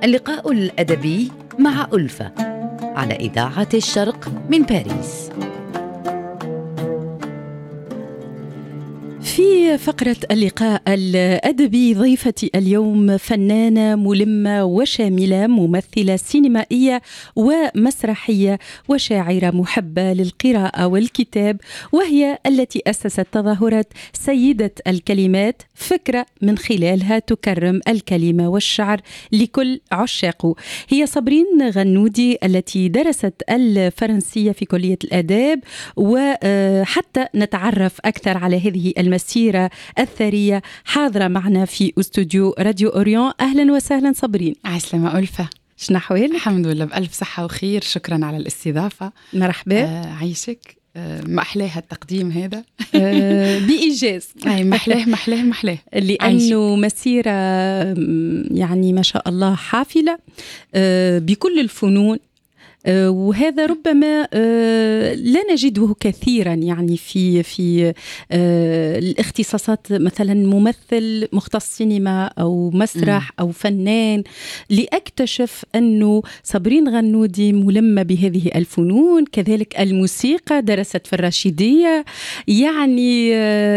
اللقاء الأدبي مع ألفة على إذاعة الشرق من باريس. في فقرة اللقاء الأدبي ضيفتي اليوم فنانة ملمة وشاملة، ممثلة سينمائية ومسرحية وشاعرة محبة للقراءة والكتاب، وهي التي أسست تظاهرة سيدة الكلمات، فكرة من خلالها تكرم الكلمة والشعر لكل عشاقه. هي صابرين غنودي التي درست الفرنسية في كلية الآداب، وحتى نتعرف أكثر على هذه المسيرة الثرية حاضرة معنا في استوديو راديو أوريون. أهلا وسهلا صابرين. عسلامة ألفة، شنو أحوالك؟ الحمد لله بألف صحة وخير، شكرا على الاستضافة. مرحبا. عايشك. ما أحلاه التقديم هذا. بإيجاز. محلاه لأنه مسيرة يعني ما شاء الله حافلة بكل الفنون، وهذا ربما لا نجده كثيرا يعني في الاختصاصات، مثلا ممثل مختص سينما أو مسرح أو فنان. لأكتشف أنه صابرين غنودي ملمة بهذه الفنون، كذلك الموسيقى، درست في الراشدية، يعني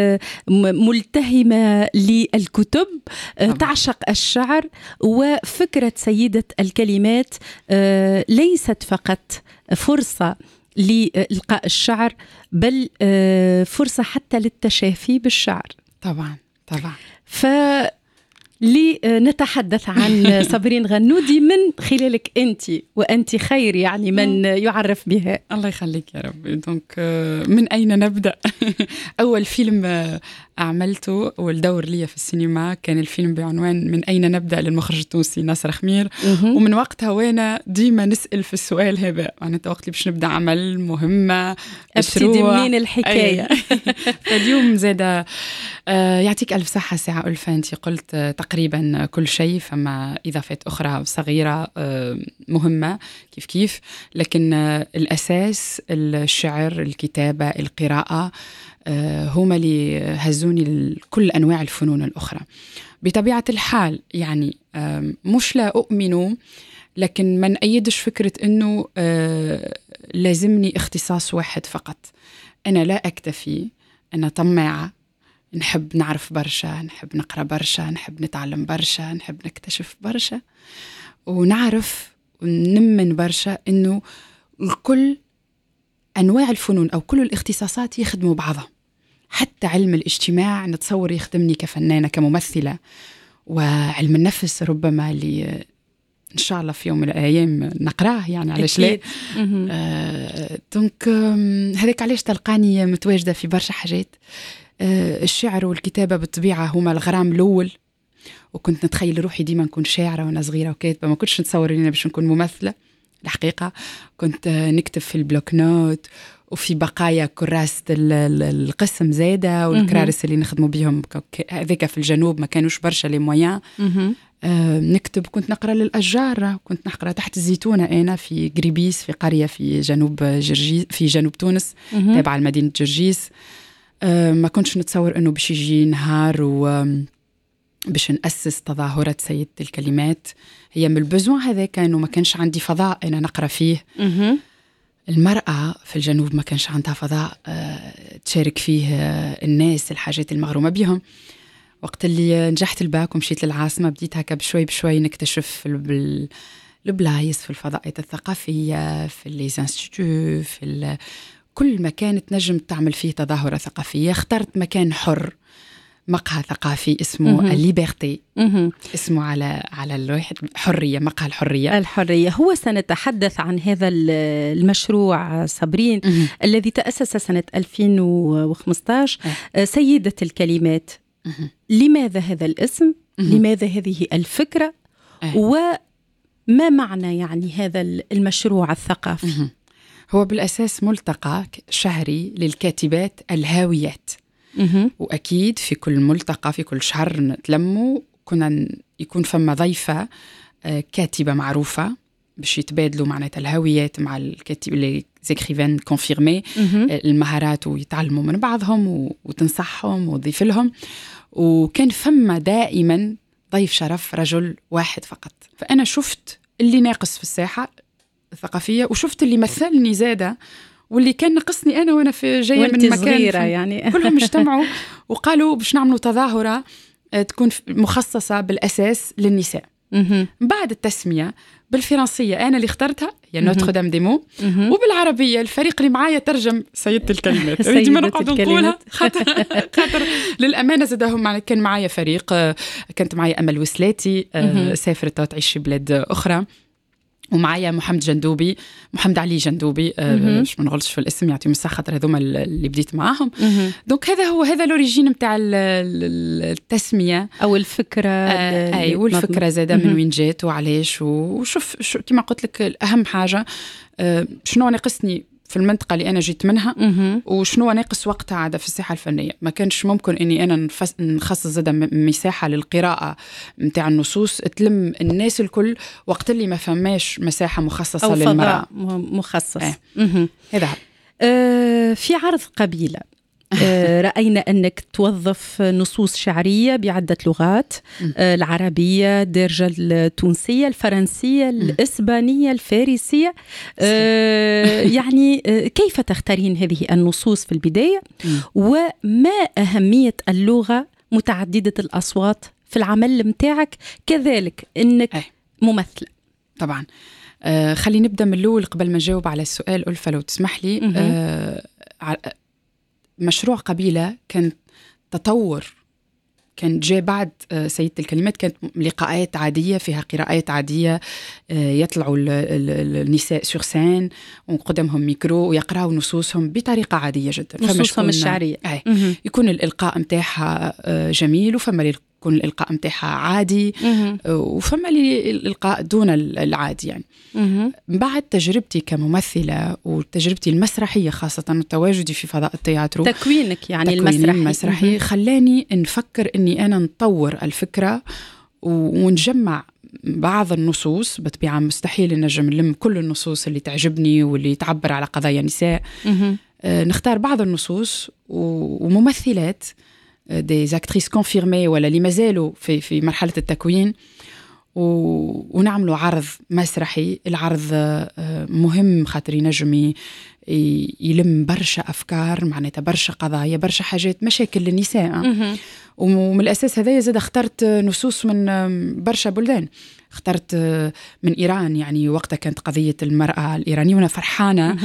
ملتهمة للكتب، تعشق الشعر. وفكرة سيدة الكلمات ليست فقط فرصة لإلقاء الشعر، بل فرصة حتى للتشافي بالشعر. طبعا. لنتحدث عن صابرين غنودي من خلالك وأنت خير يعني من يعرف بها. الله يخليك يا رب. دونك من أين نبدأ؟ أول فيلم أعملته والدور لي في السينما كان الفيلم بعنوان من أين نبدأ للمخرج التونسي ناصر خمير. ومن وقتها وانا ديما نسأل في السؤال هذا، أنا وقت اللي باش نبدأ عمل مهمة ابتدي منين الحكاية. فاليوم زادة يعطيك ألف صحة ساعة ألفة. أنت قلت تقريبا كل شيء، فما إضافات أخرى صغيرة مهمة كيف، لكن الأساس الشعر، الكتابة، القراءة هما اللي هزوني لكل أنواع الفنون الأخرى. بطبيعة الحال يعني مش لا أؤمن، لكن من أيدش فكرة أنه لازمني اختصاص واحد فقط. أنا لا أكتفي، أنا طماعة، نحب نعرف برشا، نحب نقرأ برشا، نحب نتعلم برشا، نحب نكتشف برشا، ونعرف ونمن برشا أنه كل أنواع الفنون أو كل الاختصاصات يخدموا بعضها. حتى علم الاجتماع نتصور يخدمني كفنانة كممثلة، وعلم النفس ربما اللي إن شاء الله في يوم من الأيام نقراه، يعني علاش لا. دونك هذاك علاش تلقاني متواجدة في برشا حاجات. الشعر والكتابة بالطبيعة هما الغرام الأول، وكنت نتخيل روحي ديما نكون شاعرة وأنا صغيرة وكاتبة، ما كنتش نتصور إني باش نكون ممثلة. الحقيقة كنت نكتب في البلوك نوت وفي بقايا كراسة القسم زادة، والكرارس اللي نخدموا بيهم هذاك في الجنوب ما كانوش برشا لي مويان. نكتب، كنت نقرأ للأشجار، كنت نقرأ تحت الزيتونة أنا في قريبيس، في قرية في جنوب جرجيس، في جنوب تونس تابعة لمدينة جرجيس. ما كنتش نتصور أنه باش يجي نهار باش نأسس تظاهرة سيدة الكلمات. هي من البزوان هذا كانوا ما كانش عندي فضاء أنا نقرأ فيه. المرأة في الجنوب ما كانش عندها فضاء تشارك فيه الناس الحاجات المغرومة بهم. وقت اللي نجحت الباك ومشيت للعاصمة بديت هكا بشوي بشوي نكتشف البلايص في الفضاءات الثقافية، في الليزانستيتو، في كل مكان تنجم تعمل فيه تظاهرة ثقافية. اخترت مكان حر، مقهى ثقافي اسمه الليبرتي، اسمه على الواحد حرية، مقهى الحرية. هو سنتحدث عن هذا المشروع صابرين الذي تأسس سنة 2015، سيدة الكلمات. لماذا هذا الاسم؟ لماذا هذه الفكرة؟ وما معنى يعني هذا المشروع الثقافي؟ هو بالأساس ملتقى شهري للكاتبات الهاويات. وأكيد في كل ملتقى في كل شهر نتلموا، كنا يكون فما ضيفة كاتبة معروفة باش يتبادلوا معناتها الهويات مع الكاتب اللي زيكريفان كونفيرمي المهارات، ويتعلموا من بعضهم وتنصحهم وتضيف لهم. وكان فما دائما ضيف شرف رجل واحد فقط. فأنا شفت اللي ناقص في الساحة الثقافية، وشفت اللي مثلني زادة، واللي كان ناقصني أنا وأنا في جاية من مكان صغيرة يعني. كلهم اجتمعوا وقالوا باش نعملوا تظاهرة تكون مخصصة بالأساس للنساء. بعد التسمية بالفرنسية أنا اللي اخترتها هي نوتر دام دي مو، وبالعربية الفريق اللي معايا ترجم سيدة الكلمات. ديما نقعد نقولها خاطر للأمانة زادهم كان معايا فريق، كانت معايا أمل وسلاتي سافرت تعيش في بلاد أخرى، ومعايا محمد علي جندوبي مش ما نغلطش في الاسم يعطيهم الصحة، خاطر هذوما اللي بديت معاهم. دونك هذا لوريجين نتاع التسمية او الفكرة. اي والفكرة زاده من وين جات وعلاش، وشوف كما قلت لك اهم حاجة شنو ناقصني في المنطقة اللي أنا جيت منها، وشنو ناقص وقتها عادة في الساحة الفنية. ما كانش ممكن إني أنا نخصص زادة مساحة للقراءة متاع النصوص تلم الناس الكل، وقت اللي ما فماش مساحة مخصصة أو للمرأة مخصص. هذا في عرض قبيلة رأينا أنك توظف نصوص شعرية بعدة لغات، العربية، الدارجة التونسية، الفرنسية، الإسبانية، الفارسية. يعني كيف تختارين هذه النصوص في البداية؟ وما أهمية اللغة متعددة الأصوات في العمل متاعك، كذلك أنك ممثلة؟ طبعا خلينا نبدأ من الأول قبل ما نجاوب على السؤال ألفة لو تسمح لي. مشروع قبيلة كان تطور، كان جاء بعد سيدة الكلمات، كانت لقاءات عادية فيها قراءات عادية، يطلعوا النساء سور سين وقدامهم ميكرو ويقرأوا نصوصهم بطريقة عادية جدا، نصوصهم الشعرية. يكون الإلقاء متاعها جميل، وفما يكون الإلقاء متاعها عادي، وفما الإلقاء دون العادي يعني. بعد تجربتي كممثلة وتجربتي المسرحية خاصة تواجدي في فضاء التياترو، تكوينك يعني المسرحي خلاني نفكر أني أنا نطور الفكرة ونجمع بعض النصوص. بطبيعة مستحيل نجم نلم كل النصوص اللي تعجبني واللي تعبر على قضايا نساء. نختار بعض النصوص وممثلات دي زاكتريس كونفيرمي ولا اللي مازالوا في مرحلة التكوين، ونعملوا عرض مسرحي. العرض مهم خاطر ينجم يلم برشا أفكار، معناتها برشا قضايا، برشا حاجات مشاكل للنساء. ومن الأساس هذا زاد اخترت نصوص من برشا بلدان. اخترت من إيران، يعني وقتها كانت قضية المرأة الإيرانية وأنا فرحانة.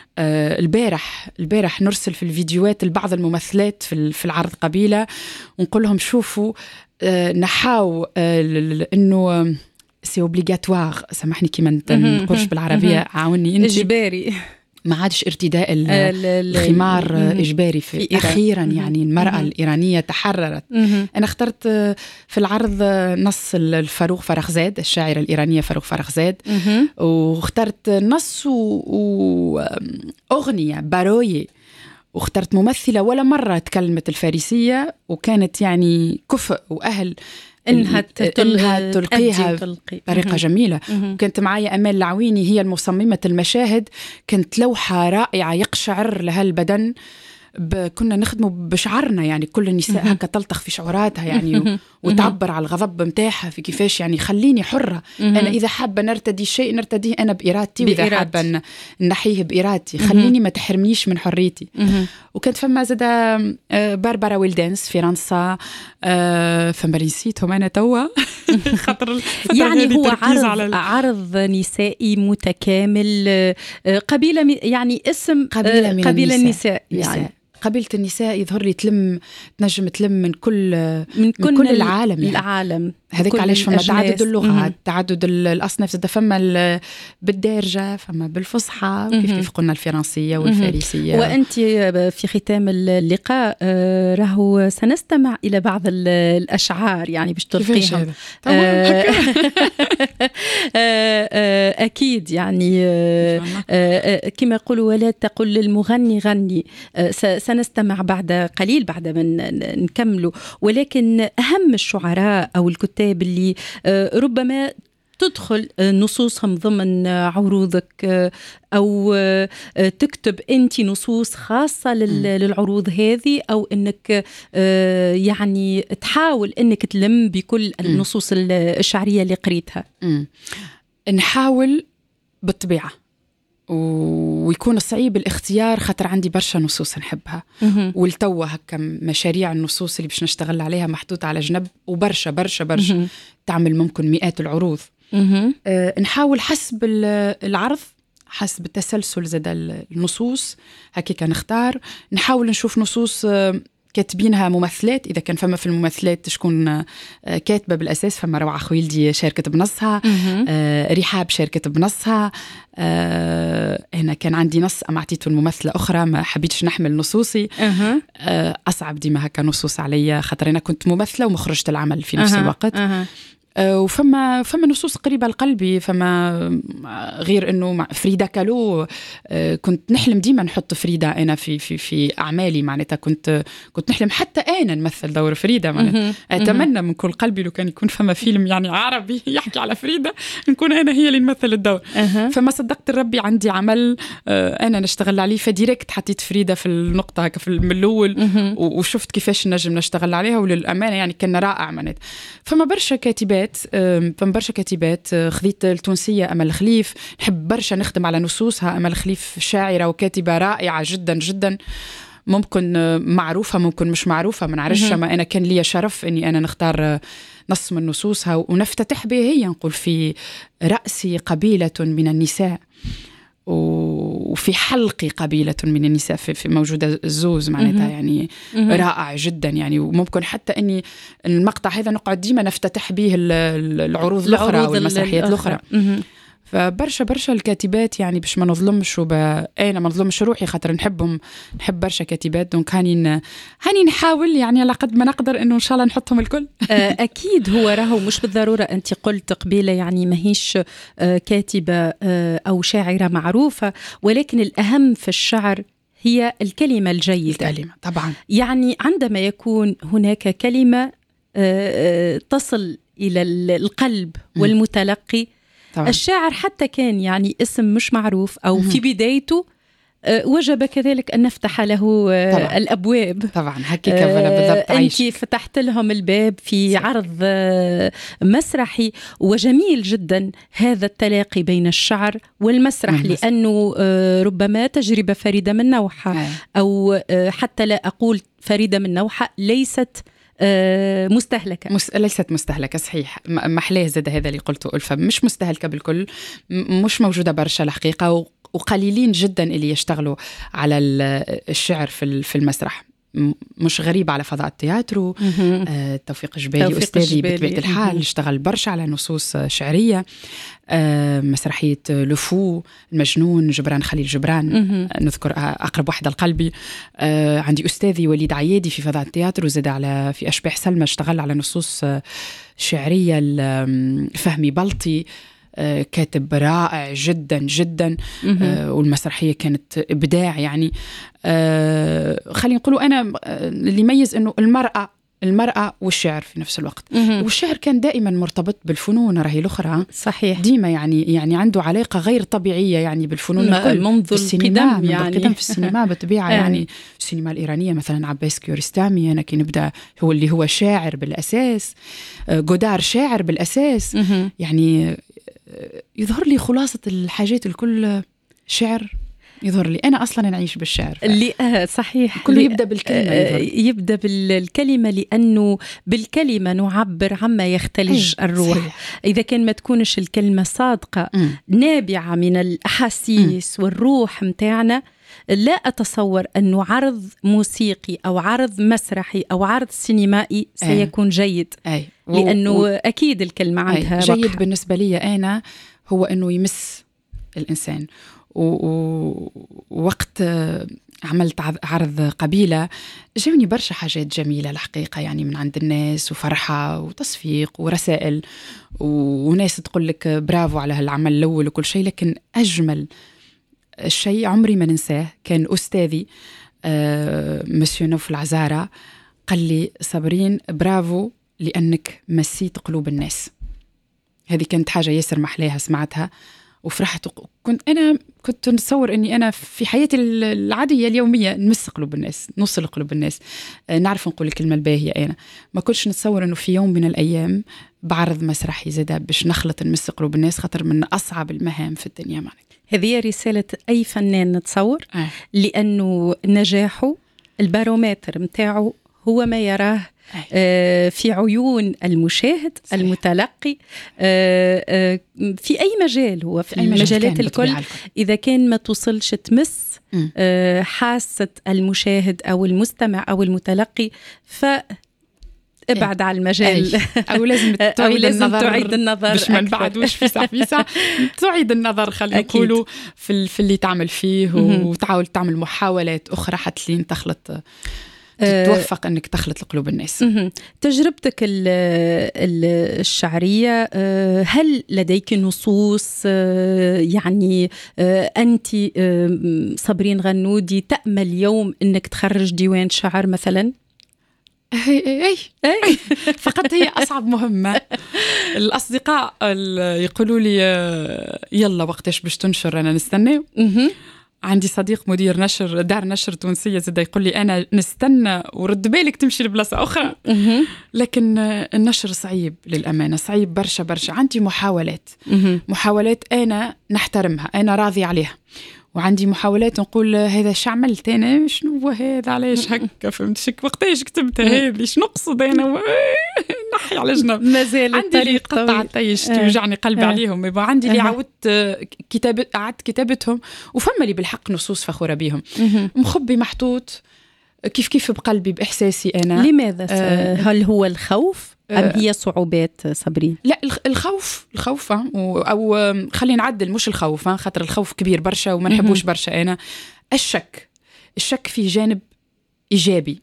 البارح نرسل في الفيديوهات لبعض الممثلات في العرض قبيلة ونقول لهم شوفوا نحاو انه سي اوبليغاتوار، سامحني كي ما نقولش بالعربيه، عاوني انت، اجباري، ما عادش ارتداء الخمار اجباري في اخيرا يعني المراه الايرانيه تحررت. انا اخترت في العرض نص الفاروق فرخزاد، الشاعره الايرانيه فاروق فرخزاد، واخترت نص واغنيه باروي، واخترت ممثلة ولا مرة تكلمت الفارسية، وكانت يعني كفء وأهل إنها تلقيها بطريقة جميلة. وكانت معايا أمال العويني هي المصممة المشاهد، كانت لوحة رائعة يقشعر لها البدن. كنا نخدموا بشعرنا، يعني كل النساء هكا تلطخ في شعوراتها يعني وتعبر على الغضب متاعها في كيفاش يعني خليني حرة. أنا إذا حابة نرتدي شيء نرتديه أنا بإرادتي، وإذا حابة نحيه بإرادتي، خليني ما تحرمنيش من حريتي. وكانت فما زادة باربرا ويلدنس فرنسا، فما نسيتهم أنا توا خاطر يعني هو عرض نسائي متكامل، قبيلة يعني اسم قبيلة النساء يعني قبيلة النساء يظهر لي تنجم تلم من كل العالم، يعني العالم. هذاك علاش فما تعدد اللغات، تعدد الأصناف، زاد فما بالدارجة، فما بالفصحى، كيف قلنا الفرنسية والفارسية. وأنت في ختام اللقاء راهو سنستمع إلى بعض الأشعار يعني باش تلقيهم. أكيد يعني كما يقولوا ولا تقل للمغني غني. سنستمع بعد قليل بعد ما نكملوا، ولكن أهم الشعراء أو الكتاب اللي ربما تدخل نصوصهم ضمن عروضك أو تكتب أنت نصوص خاصة للعروض هذه، أو أنك يعني تحاول أنك تلم بكل النصوص الشعرية اللي قريتها؟ نحاول بالطبيعة، ويكون صعيب الاختيار خاطر عندي برشا نصوص نحبها، والتوا هكا مشاريع النصوص اللي باش نشتغل عليها محطوطة على جنب، وبرشا برشا برشا تعمل ممكن مئات العروض. نحاول حسب العرض، حسب التسلسل زاد النصوص هكا نختار. نحاول نشوف نصوص كاتبينها ممثلات، إذا كان فما في الممثلات شكون كاتبة بالأساس. فما روعة خويلدي شاركت بنصها، رحاب شاركت بنصها. هنا كان عندي نص أما عطيته الممثلة أخرى، ما حبيتش نحمل نصوصي. أصعب ديما هكا نصوص عليا خاطر أنا كنت ممثلة ومخرجة العمل في نفس الوقت. وفما نصوص قريبة لقلبي. فما غير انه فريدا كالو، كنت نحلم ديما نحط فريدا انا في اعمالي، معناتها كنت نحلم حتى انا نمثل دور فريدا، معناتها اتمنى من كل قلبي لو كان يكون فما فيلم يعني عربي يحكي على فريدا نكون انا هي اللي نمثل الدور. فما صدقت ربي عندي عمل انا نشتغل عليه، فديريكت حطيت فريدا في النقطة هكا من الاول، وشفت كيفاش نجم نشتغل عليها، وللامانة يعني كان رائع. معناتها فما برشا كاتبات، خذيت التونسية أمل خليف، نحب برشا نخدم على نصوصها. أمل خليف شاعرة وكاتبة رائعة جدا جدا، ممكن معروفة ممكن مش معروفة ما نعرفش، ما أنا كان لي شرف أني أنا نختار نص من نصوصها ونفتتح به. هي نقول في رأسي قبيلة من النساء، وفي حلقي قبيلة من النساء، في موجودة الزوز، معناتها يعني رائع جدا يعني. وممكن حتى أني المقطع هذا نقعد ديما نفتتح به العروض الأخرى والمسرحيات الأخرى. فبرشا الكاتبات يعني باش ما نظلمش، أنا ما نظلمش روحي خاطر نحبهم، نحب برشا كاتبات. دونك هاني نحاول يعني على قد ما نقدر إنه إن شاء الله نحطهم الكل. أكيد هو راهو مش بالضرورة أنت قلت قبيلة يعني ماهيش كاتبة أو شاعرة معروفة، ولكن الأهم في الشعر هي الكلمة الجيدة. الكلمة طبعا، يعني عندما يكون هناك كلمة تصل إلى القلب والمتلقي طبعا. الشاعر حتى كان يعني اسم مش معروف أو في بدايته، وجب كذلك أن نفتح له طبعا. الأبواب طبعا حقيقة بالضبط. أنت فتحت لهم الباب في عرض مسرحي، وجميل جدا هذا التلاقي بين الشعر والمسرح، لأنه ربما تجربة فريدة من نوعها، أو حتى لا أقول فريدة من نوعها، ليست مستهلكة. ليست مستهلكة صحيح. محلاه زاد هذا اللي قلته ألفا، مش مستهلكة بالكل، مش موجودة برشا الحقيقة، وقليلين جدا اللي يشتغلوا على الشعر في المسرح. مش غريب على فضاء التياترو. توفيق جبالي أستاذي بطبيعة الحال اشتغل برشا على نصوص شعرية. مسرحية لفو المجنون جبران خليل جبران نذكر أقرب واحدة لقلبي. عندي أستاذي وليد عيادي في فضاء التياترو زاد على في أشباح سلمى اشتغل على نصوص شعرية. فهمي بلطي كاتب رائع جدا جدا، والمسرحية كانت إبداع يعني. خلينا نقولوا أنا اللي يميز أنه المرأة والشعر في نفس الوقت. والشعر كان دائما مرتبط بالفنون راهي الأخرى، صحيح، ديما يعني عنده علاقة غير طبيعية يعني بالفنون منذ القدم، يعني القدم في السينما بالطبيعة. يعني السينما الإيرانية مثلا عباس كيورستامي أنا كي نبدأ هو اللي هو شاعر بالأساس، جودار شاعر بالأساس. يعني يظهر لي خلاصة الحاجات الكل شعر، يظهر لي أنا أصلاً نعيش بالشعر اللي صحيح كله يبدأ بالكلمة، يبدأ بالكلمة، لأنه بالكلمة نعبر عما يختلج الروح. صحيح. إذا كان ما تكونش الكلمة صادقة نابعة من الأحاسيس والروح متاعنا، لا أتصور أنه عرض موسيقي أو عرض مسرحي أو عرض سينمائي سيكون جيد. لأنه أكيد الكلمة عندها جيد بقى. بالنسبة لي أنا هو أنه يمس الإنسان. ووقت عملت عرض قبيلة جاوني برشا حاجات جميلة الحقيقة، يعني من عند الناس، وفرحة وتصفيق ورسائل، وناس تقول لك برافو على هالعمل الأول وكل شيء. لكن أجمل الشيء عمري ما ننساه كان أستاذي مسيو نوف العزارة قال لي صابرين برافو لأنك مسيت قلوب الناس. هذه كانت حاجة ياسر محلاها سمعتها وفرحت. كنت نتصور أني أنا في حياتي العادية اليومية نمس قلوب الناس، نوصل قلوب الناس، نعرف نقول الكلمة الباهية. أنا ما كنتش نتصور أنه في يوم من الأيام بعرض مسرحي زادا باش نخلط نمس قلوب الناس، خاطر من أصعب المهام في الدنيا معنا. هذه رسالة أي فنان نتصور، لأنه نجاحه البارومتر متاعه هو ما يراه في عيون المشاهد صحيح. المتلقي في أي مجال، هو في المجالات الكل. إذا كان ما توصلش تمس حاسة المشاهد أو المستمع أو المتلقي فابعد على المجال أو لازم تعيد النظر باش ما نبعدوش في ساعة تعيد النظر خلينا نقولوا في اللي تعمل فيه وتحاول تعمل محاولات أخرى حتى لين تخلط توفق أنك تخلط لقلوب الناس. تجربتك الشعرية، هل لديك نصوص يعني أنت صابرين غنودي تأمل يوم أنك تخرج ديوان شعر مثلا؟ أي فقط هي أصعب مهمة. الأصدقاء يقولوا لي يلا وقتاش باش تنشر، أنا نستنى. عندي صديق مدير نشر دار نشر تونسية زاد يقول لي أنا نستنى ورد بالك تمشي لبلاصة أخرى. لكن النشر صعيب للأمانة، صعيب برشا. عندي محاولات أنا نحترمها، أنا راضي عليها، وعندي محاولات نقول هذا شو عملت أنا، شنو هو هذا، علاش هكا، فهمت وقتاش كتبتها هذه، شنو نقصد أنا نحي على جنب. مازال عندي اللي قطعت توجعني قلبي عليهم، يبقى عندي اللي عدت كتابتهم، وفما اللي بالحق نصوص فخورة بيهم. مخبي محطوط كيف بقلبي بإحساسي أنا. لماذا؟ هل هو الخوف أم هي صعوبات صابرين؟ لا، الخوف أو خلينا نعدل، مش الخوف، خاطر الخوف كبير برشا وما نحبوش برشا. أنا الشك فيه جانب إيجابي.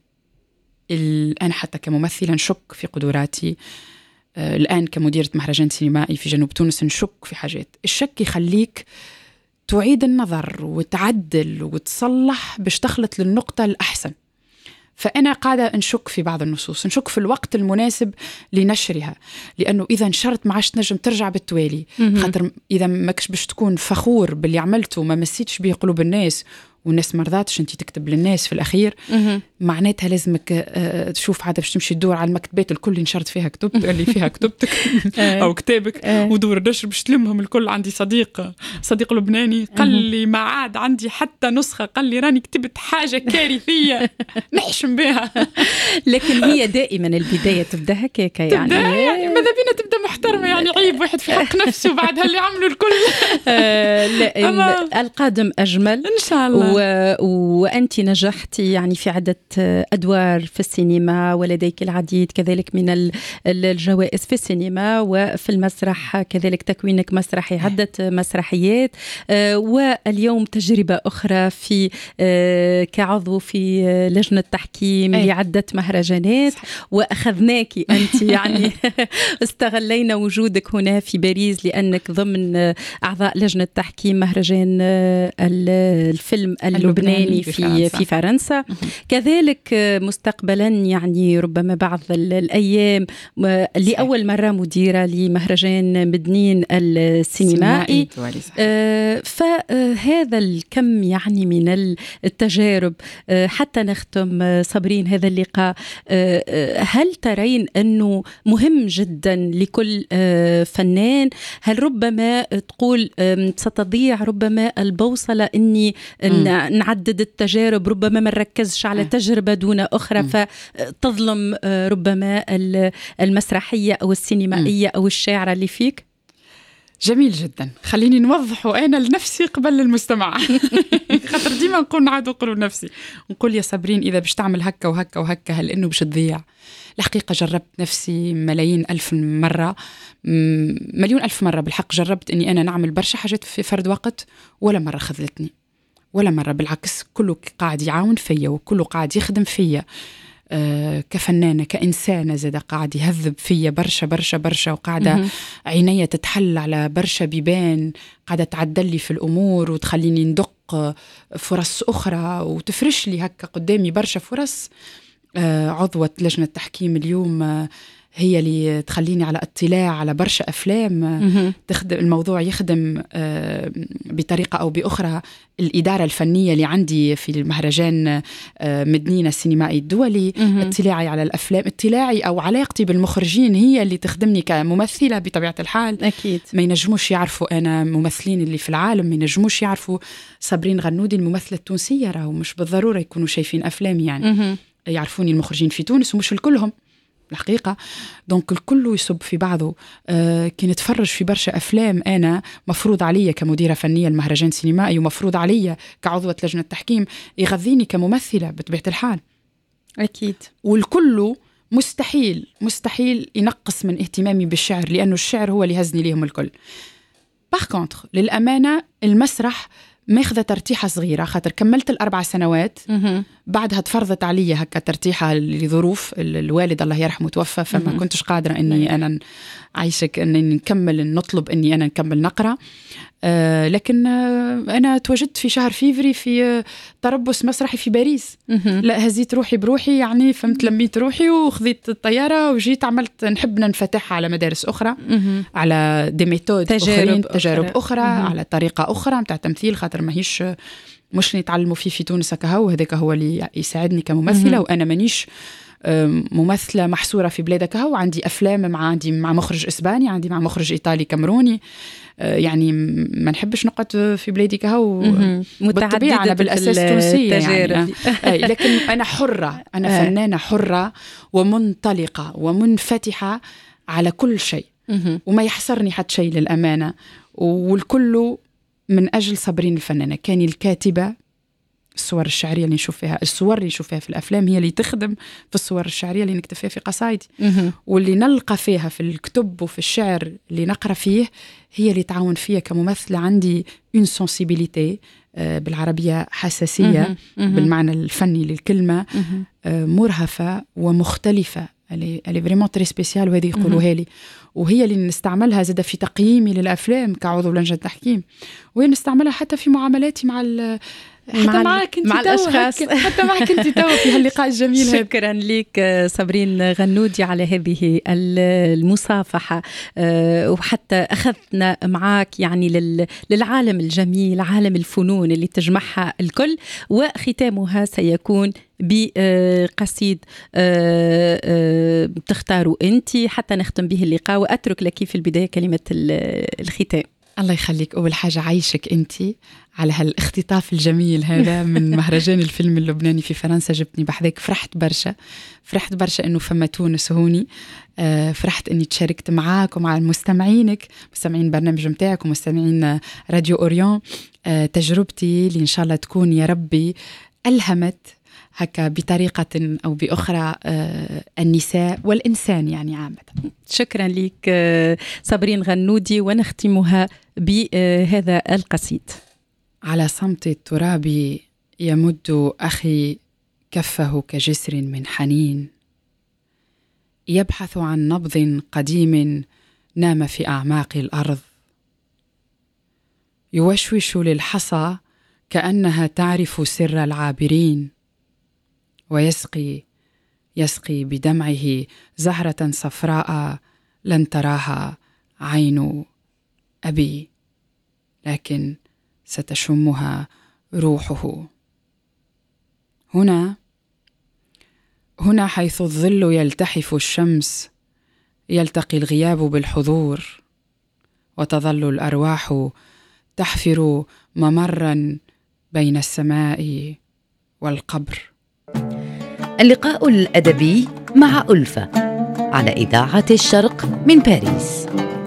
أنا حتى كممثلة نشك في قدراتي، الآن كمديرة مهرجان سينمائي في جنوب تونس نشك في حاجات. الشك يخليك تعيد النظر وتعدل وتصلح باش تخلط للنقطة الأحسن. فأنا قاعدة نشك في بعض النصوص، نشك في الوقت المناسب لنشرها، لأنه إذا نشرت ما عادش نجم ترجع بالتوالي. خاطر إذا ماكش باش تكون فخور باللي عملته وما مسيتش به قلوب الناس والناس مرضاتش انت تكتب للناس في الأخير، معناتها لازمك تشوف عادة باش تمشي تدور على المكتبات الكل اللي نشرت فيها اللي فيها كتبتك أو كتابك، ودور نشر باش تلمهم الكل. عندي صديق لبناني قال لي ما عاد عندي حتى نسخة، قال لي راني كتبت حاجة كارثية نحشم بها. لكن هي دائما البداية تبدأ هكاك، يعني ماذا بينا تبدأ محترمة، يعني عيب واحد في حق نفسه بعدها اللي عملوا الكل. لا، القادم أجمل إن شاء الله. وأنت نجحتي يعني في عدة أدوار في السينما، ولديك العديد كذلك من الجوائز في السينما وفي المسرح، كذلك تكوينك مسرحي، عدة مسرحيات، واليوم تجربة أخرى في كعضو في لجنة تحكيم لعدة مهرجانات، وأخذناكي أنت يعني استغلينا وجودك هنا في باريس لأنك ضمن أعضاء لجنة تحكيم مهرجان الفيلم اللبناني في فرنسا. كذلك مستقبلا يعني ربما بعض الأيام لأول مرة مديرة لمهرجان مدنين السينمائي. فهذا الكم يعني من التجارب. حتى نختم صابرين هذا اللقاء، هل ترين أنه مهم جدا لكل فنان؟ هل ربما تقول ستضيع ربما البوصلة إني نعدد التجارب، ربما ما نركزش على تجربة دون أخرى فتظلم ربما المسرحية أو السينمائية أو الشاعرة اللي فيك؟ جميل جدا. خليني نوضحه أنا لنفسي قبل المستمع. خاطر ديما نقول نفسي، نقول يا صابرين إذا باش تعمل هكا وهكا وهكا هل إنه باش تضيع. الحقيقة جربت نفسي ملايين ألف مرة، مليون ألف مرة بالحق. جربت إني أنا نعمل برشا حاجات في فرد وقت، ولا مرة خذلتني، ولا مرة. بالعكس كله قاعد يعاون فيا وكله قاعد يخدم فيا كفنانة كإنسانة، زاد قاعد يهذب فيا برشا برشا برشا، وقاعدة عينيا تتحل على برشا بيبان، قاعدة تعدل لي في الأمور وتخليني ندق فرص أخرى وتفرش لي هكا قدامي برشا فرص. عضوة لجنة تحكيم اليوم هي اللي تخليني على اطلاع على برشا أفلام. تخدم الموضوع، يخدم بطريقة أو بأخرى الإدارة الفنية اللي عندي في المهرجان مدنينا السينمائي الدولي. اطلاعي على الأفلام، اطلاعي أو علاقتي بالمخرجين هي اللي تخدمني كممثلة بطبيعة الحال. أكيد. ما ينجموش يعرفوا أنا ممثلين اللي في العالم، ما ينجموش يعرفوا صابرين غنودي الممثلة التونسية، راهو مش بالضرورة يكونوا شايفين أفلام يعني. يعرفوني المخرجين في تونس ومش الكلهم الحقيقة. دونك الكل يصب في بعضه. كي نتفرج في برشا أفلام أنا مفروض علي كمديرة فنية المهرجان سينمائي، ومفروض علي كعضوة لجنة تحكيم، يغذيني كممثلة بطبيعة الحال. أكيد. والكل مستحيل ينقص من اهتمامي بالشعر، لأنه الشعر هو اللي هزني ليهم الكل. باغ كونتر للأمانة المسرح ماخذة ترتيحة صغيرة، خاطر كملت 4 سنوات. بعدها تفرضت علي هكا ترتيحة لظروف الوالد الله يرحمه توفى، فما كنتش قادرة أني أنا عايشك أني نكمل، نطلب أني أنا نكمل نقرأ. لكن أنا تواجدت في شهر فيفري في تربص مسرحي في باريس. لا هزيت روحي بروحي يعني، فهمت، لميت روحي وخذيت الطيارة وجيت عملت نحب ننفتح على مدارس أخرى، على دي ميثود تجارب أخرى، على طريقة أخرى متاع تمثيل، خاطر ماهيش مش نتعلموا فيه في تونس كهو. هذاك هو اللي يساعدني كممثلة. وأنا مانيش ممثلة محصورة في بلادك هو. عندي أفلام عندي مع مخرج إسباني، عندي مع مخرج إيطالي كامروني. يعني ما نحبش نقعد في بلادي كهو. بالطبيعة أنا بالأساس تونسية يعني. لكن أنا حرة، أنا فنانة حرة ومنطلقة ومنفتحة على كل شيء، وما يحصرني حد شيء للأمانة. والكل من أجل صابرين الفنانة. كاني الكاتبة، الصور الشعرية اللي نشوف فيها، الصور اللي نشوف فيها في الأفلام هي اللي تخدم في الصور الشعرية اللي نكتب فيها في قصائدي. واللي نلقى فيها في الكتب وفي الشعر اللي نقرأ فيه هي اللي تعاون فيها كممثلة. عندي une sensibilité، بالعربية حساسية بالمعنى الفني للكلمة، مرهفة ومختلفة. اللي فريمون تري سبيسيال، وهذه يقولوها لي، وهي اللي نستعملها زادة في تقييمي للأفلام كعضو لجنة تحكيم، وهي نستعملها حتى في معاملاتي حتى معك انت مع الأشخاص، حتى معك انت توا في هاللقاء الجميل. شكرا لك صابرين غنودي على هذه المصافحة، وحتى أخذنا معك يعني للعالم الجميل، عالم الفنون اللي تجمعها الكل. وختامها سيكون بقصيد تختاروا أنت حتى نختم به اللقاء، وأترك لك في البداية كلمة الختام. الله يخليك. أول حاجة عايشك أنت على هالاختطاف الجميل هذا من مهرجان الفيلم اللبناني في فرنسا. جبتني بحذاك، فرحت برشا إنه فما تونس هوني. فرحت إني تشاركت معاك ومع مستمعين برنامج متاعك ومستمعين راديو أوريون تجربتي، اللي إن شاء الله تكون يا ربي ألهمت هكا بطريقة أو بأخرى النساء والإنسان يعني عامة. شكرا لك صابرين غنودي، ونختمها بهذا القصيد. على صمت التراب يمد أخي كفه كجسر من حنين، يبحث عن نبض قديم نام في أعماق الأرض، يوشوش للحصى كأنها تعرف سر العابرين، ويسقي بدمعه زهرة صفراء لن تراها عين أبي، لكن ستشمها روحه. هنا حيث الظل يلتحف الشمس، يلتقي الغياب بالحضور، وتظل الأرواح تحفر ممرا بين السماء والقبر. اللقاء الأدبي مع ألفة على إذاعة الشرق من باريس.